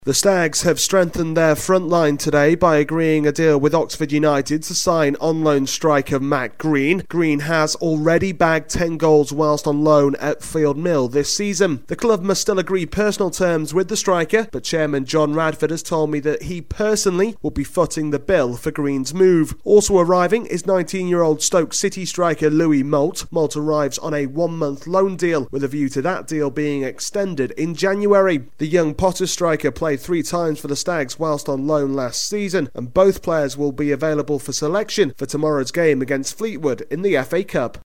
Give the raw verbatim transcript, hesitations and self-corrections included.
The Stags have strengthened their front line today by agreeing a deal with Oxford United to sign on-loan striker Matt Green. Green has already bagged ten goals whilst on loan at Field Mill this season. The club must still agree personal terms with the striker, but chairman John Radford has told me that he personally will be footing the bill for Green's move. Also arriving is nineteen-year-old Stoke City striker Louis Moult. Moult arrives on a one-month loan deal, with a view to that deal being extended in January. The young Potters striker played three times for the Stags whilst on loan last season, and both players will be available for selection for tomorrow's game against Fleetwood in the F A Cup.